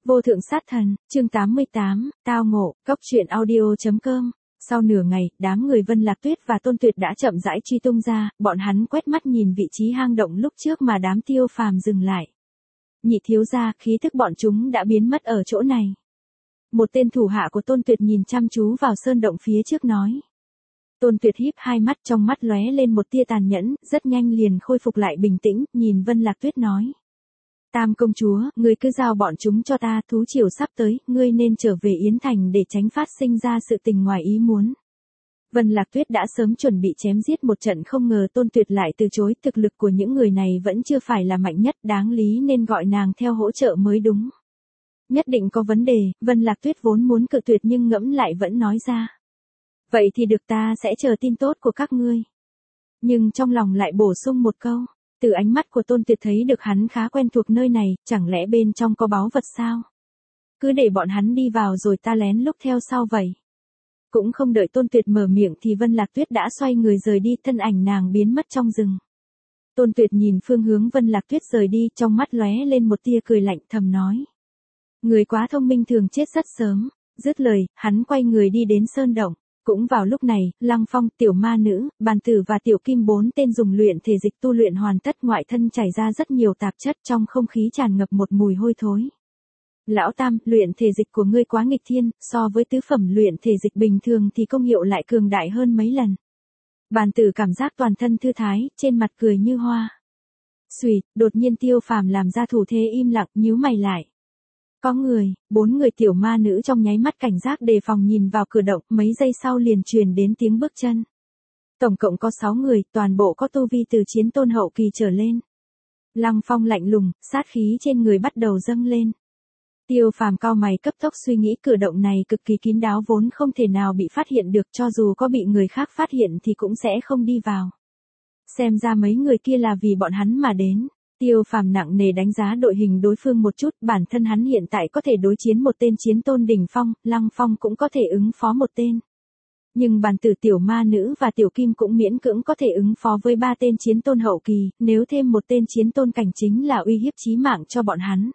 Vô thượng sát thần, chương 88, tao ngộ, cốc truyện audio.com. Sau nửa ngày, đám người Vân Lạc Tuyết và Tôn Tuyệt đã chậm rãi truy tung ra, bọn hắn quét mắt nhìn vị trí hang động lúc trước mà đám Tiêu Phàm dừng lại. Nhị thiếu gia, khí thức bọn chúng đã biến mất ở chỗ này. Một tên thủ hạ của Tôn Tuyệt nhìn chăm chú vào sơn động phía trước nói. Tôn Tuyệt híp hai mắt, trong mắt lóe lên một tia tàn nhẫn, rất nhanh liền khôi phục lại bình tĩnh, nhìn Vân Lạc Tuyết nói. Tam công chúa, ngươi cứ giao bọn chúng cho ta, thú triều sắp tới, ngươi nên trở về Yến Thành để tránh phát sinh ra sự tình ngoài ý muốn. Vân Lạc Tuyết đã sớm chuẩn bị chém giết một trận, không ngờ Tôn Tuyệt lại từ chối, thực lực của những người này vẫn chưa phải là mạnh nhất, đáng lý nên gọi nàng theo hỗ trợ mới đúng. Nhất định có vấn đề, Vân Lạc Tuyết vốn muốn cự tuyệt nhưng ngẫm lại vẫn nói ra. Vậy thì được, ta sẽ chờ tin tốt của các ngươi. Nhưng trong lòng lại bổ sung một câu. Từ ánh mắt của Tôn Tuyệt thấy được hắn khá quen thuộc nơi này, chẳng lẽ bên trong có báu vật sao? Cứ để bọn hắn đi vào rồi ta lén lút theo sau vậy. Cũng không đợi Tôn Tuyệt mở miệng thì Vân Lạc Tuyết đã xoay người rời đi, thân ảnh nàng biến mất trong rừng. Tôn Tuyệt nhìn phương hướng Vân Lạc Tuyết rời đi, trong mắt lóe lên một tia cười lạnh, thầm nói. Người quá thông minh thường chết rất sớm. Dứt lời, hắn quay người đi đến sơn động. Cũng vào lúc này, Lăng Phong, Tiểu Ma Nữ, Bàn Tử và Tiểu Kim bốn tên dùng luyện thể dịch tu luyện hoàn tất, ngoại thân chảy ra rất nhiều tạp chất, trong không khí tràn ngập một mùi hôi thối. Lão Tam, luyện thể dịch của ngươi quá nghịch thiên, so với tứ phẩm luyện thể dịch bình thường thì công hiệu lại cường đại hơn mấy lần. Bàn Tử cảm giác toàn thân thư thái, trên mặt cười như hoa. Xuỵt, đột nhiên Tiêu Phàm làm ra thủ thế im lặng, nhíu mày lại. Có người, 4 người Tiểu Ma Nữ trong nháy mắt cảnh giác đề phòng nhìn vào cửa động, mấy giây sau liền truyền đến tiếng bước chân. Tổng cộng có 6 người, toàn bộ có tu vi từ chiến tôn hậu kỳ trở lên. Lăng Phong lạnh lùng, sát khí trên người bắt đầu dâng lên. Tiêu Phàm cau mày cấp tốc suy nghĩ, cửa động này cực kỳ kín đáo vốn không thể nào bị phát hiện được, cho dù có bị người khác phát hiện thì cũng sẽ không đi vào. Xem ra mấy người kia là vì bọn hắn mà đến. Tiêu Phàm nặng nề đánh giá đội hình đối phương một chút, bản thân hắn hiện tại có thể đối chiến một tên chiến tôn đỉnh phong, Lăng Phong cũng có thể ứng phó một tên. Nhưng Bàn Tử, Tiểu Ma Nữ và Tiểu Kim cũng miễn cưỡng có thể ứng phó với 3 tên chiến tôn hậu kỳ, nếu thêm một tên chiến tôn cảnh chính là uy hiếp chí mạng cho bọn hắn.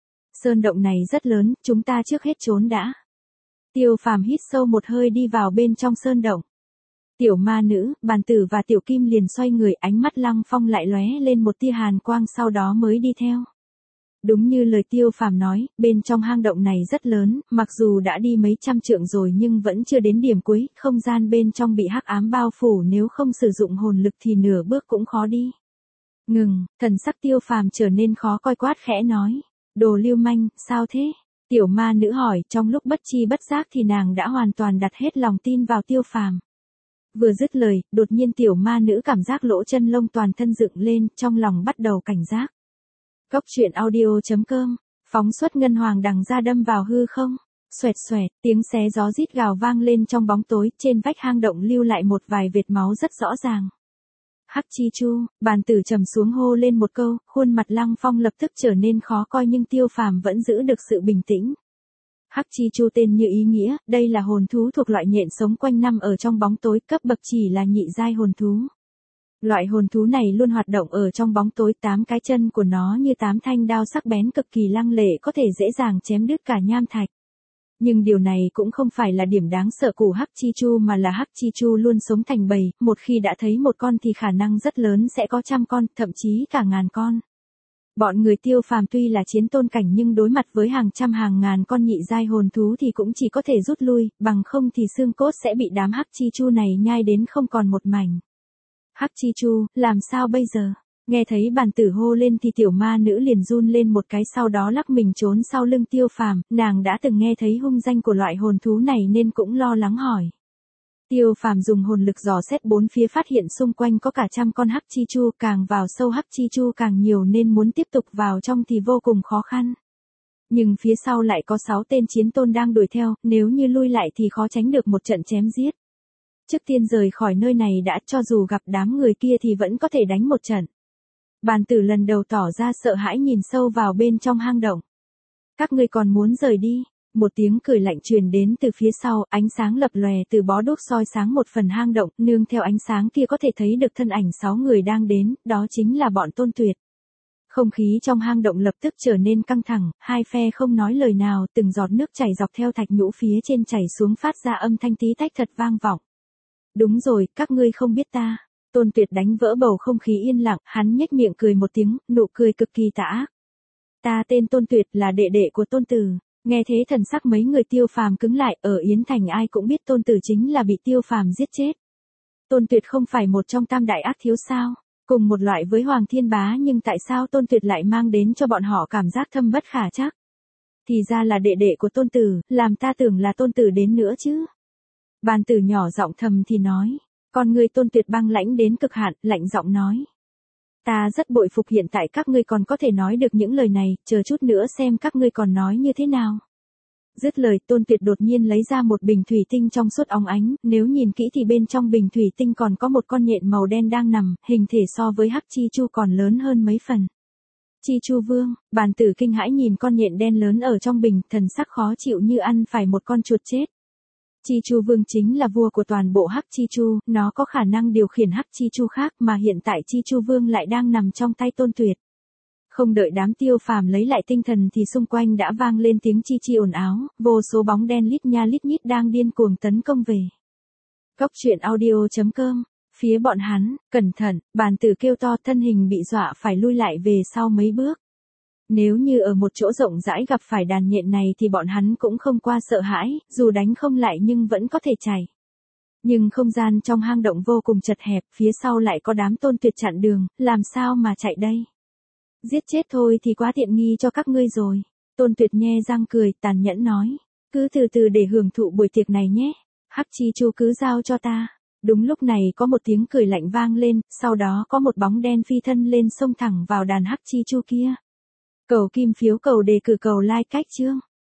Sơn động này rất lớn, chúng ta trước hết trốn đã. Tiêu Phàm hít sâu một hơi đi vào bên trong sơn động. Tiểu Ma Nữ, Bàn Tử và Tiểu Kim liền xoay người, ánh mắt Lăng Phong lại lóe lên một tia hàn quang, sau đó mới đi theo. Đúng như lời Tiêu Phàm nói, bên trong hang động này rất lớn, mặc dù đã đi mấy trăm trượng rồi nhưng vẫn chưa đến điểm cuối, không gian bên trong bị hắc ám bao phủ, nếu không sử dụng hồn lực thì nửa bước cũng khó đi. Ngừng, thần sắc Tiêu Phàm trở nên khó coi, quát khẽ nói. Đồ lưu manh, sao thế? Tiểu Ma Nữ hỏi, trong lúc bất chi bất giác thì nàng đã hoàn toàn đặt hết lòng tin vào Tiêu Phàm. Vừa dứt lời, đột nhiên Tiểu Ma Nữ cảm giác lỗ chân lông toàn thân dựng lên, trong lòng bắt đầu cảnh giác. Cốc truyện audio.com, phóng xuất ngân hoàng đằng ra đâm vào hư không. Xoẹt xoẹt, tiếng xé gió rít gào vang lên trong bóng tối, trên vách hang động lưu lại một vài vệt máu rất rõ ràng. Hắc Chi Chu, Bàn Tử trầm xuống hô lên một câu, khuôn mặt Lăng Phong lập tức trở nên khó coi nhưng Tiêu Phàm vẫn giữ được sự bình tĩnh. Hắc Chi Chu tên như ý nghĩa, đây là hồn thú thuộc loại nhện sống quanh năm ở trong bóng tối, cấp bậc chỉ là nhị giai hồn thú. Loại hồn thú này luôn hoạt động ở trong bóng tối, 8 cái chân của nó như 8 thanh đao sắc bén cực kỳ lăng lệ, có thể dễ dàng chém đứt cả nham thạch. Nhưng điều này cũng không phải là điểm đáng sợ của Hắc Chi Chu mà là Hắc Chi Chu luôn sống thành bầy, một khi đã thấy một con thì khả năng rất lớn sẽ có trăm con, thậm chí cả ngàn con. Bọn người Tiêu Phàm tuy là chiến tôn cảnh nhưng đối mặt với hàng trăm hàng ngàn con nhị giai hồn thú thì cũng chỉ có thể rút lui, bằng không thì xương cốt sẽ bị đám Hắc Chi Chu này nhai đến không còn một mảnh. Hắc Chi Chu, làm sao bây giờ? Nghe thấy Bàn Tử hô lên thì Tiểu Ma Nữ liền run lên một cái, sau đó lắc mình trốn sau lưng Tiêu Phàm, nàng đã từng nghe thấy hung danh của loại hồn thú này nên cũng lo lắng hỏi. Tiêu Phàm dùng hồn lực dò xét bốn phía, phát hiện xung quanh có cả trăm con Hắc Chi Chu, càng vào sâu Hắc Chi Chu càng nhiều nên muốn tiếp tục vào trong thì vô cùng khó khăn. Nhưng phía sau lại có 6 tên chiến tôn đang đuổi theo, nếu như lui lại thì khó tránh được một trận chém giết. Trước tiên rời khỏi nơi này đã, cho dù gặp đám người kia thì vẫn có thể đánh một trận. Bàn Tử lần đầu tỏ ra sợ hãi nhìn sâu vào bên trong hang động. Các ngươi còn muốn rời đi? Một tiếng cười lạnh truyền đến từ phía sau, ánh sáng lập lòe từ bó đuốc soi sáng một phần hang động, nương theo ánh sáng kia có thể thấy được thân ảnh 6 người đang đến, đó chính là bọn Tôn Tuyệt. Không khí trong hang động lập tức trở nên căng thẳng, hai phe không nói lời nào, từng giọt nước chảy dọc theo thạch nhũ phía trên chảy xuống phát ra âm thanh tí tách thật vang vọng. Đúng rồi, các ngươi không biết ta. Tôn Tuyệt đánh vỡ bầu không khí yên lặng, hắn nhếch miệng cười một tiếng, nụ cười cực kỳ tà ác. Ta tên Tôn Tuyệt là đệ đệ của Tôn Tử. Nghe thế thần sắc mấy người Tiêu Phàm cứng lại, ở Yến Thành ai cũng biết Tôn Tử chính là bị Tiêu Phàm giết chết. Tôn Tuyệt không phải một trong tam đại ác thiếu sao? Cùng một loại với Hoàng Thiên Bá nhưng tại sao Tôn Tuyệt lại mang đến cho bọn họ cảm giác thâm bất khả trắc? Thì ra là đệ đệ của Tôn Tử, làm ta tưởng là Tôn Tử đến nữa chứ. Bàn Tử nhỏ giọng thầm thì nói, con người Tôn Tuyệt băng lãnh đến cực hạn, lạnh giọng nói. Ta rất bội phục hiện tại các ngươi còn có thể nói được những lời này, chờ chút nữa xem các ngươi còn nói như thế nào. Dứt lời, Tôn Tuyệt đột nhiên lấy ra một bình thủy tinh trong suốt óng ánh, nếu nhìn kỹ thì bên trong bình thủy tinh còn có một con nhện màu đen đang nằm, hình thể so với Hắc Chi Chu còn lớn hơn mấy phần. Chi Chu Vương, Bàn Tử kinh hãi nhìn con nhện đen lớn ở trong bình, thần sắc khó chịu như ăn phải một con chuột chết. Chi Chu Vương chính là vua của toàn bộ Hắc Chi Chu, nó có khả năng điều khiển Hắc Chi Chu khác mà hiện tại Chi Chu Vương lại đang nằm trong tay Tôn Tuyệt. Không đợi đám Tiêu Phàm lấy lại tinh thần thì xung quanh đã vang lên tiếng chi chi ồn ào, vô số bóng đen lít nha lít nhít đang điên cuồng tấn công về. Cốc truyện audio.com, phía bọn hắn, cẩn thận, Bàn Tử kêu to, thân hình bị dọa phải lui lại về sau mấy bước. Nếu như ở một chỗ rộng rãi gặp phải đàn nhện này thì bọn hắn cũng không qua sợ hãi, dù đánh không lại nhưng vẫn có thể chạy. Nhưng không gian trong hang động vô cùng chật hẹp, phía sau lại có đám Tôn Tuyệt chặn đường, làm sao mà chạy đây? Giết chết thôi thì quá tiện nghi cho các ngươi rồi. Tôn Tuyệt nhe răng cười, tàn nhẫn nói. Cứ từ từ để hưởng thụ buổi tiệc này nhé. Hắc Chi Chu cứ giao cho ta. Đúng lúc này có một tiếng cười lạnh vang lên, sau đó có một bóng đen phi thân lên xông thẳng vào đàn Hắc Chi Chu kia. Cầu kim phiếu, cầu đề cử, cầu like cách chương.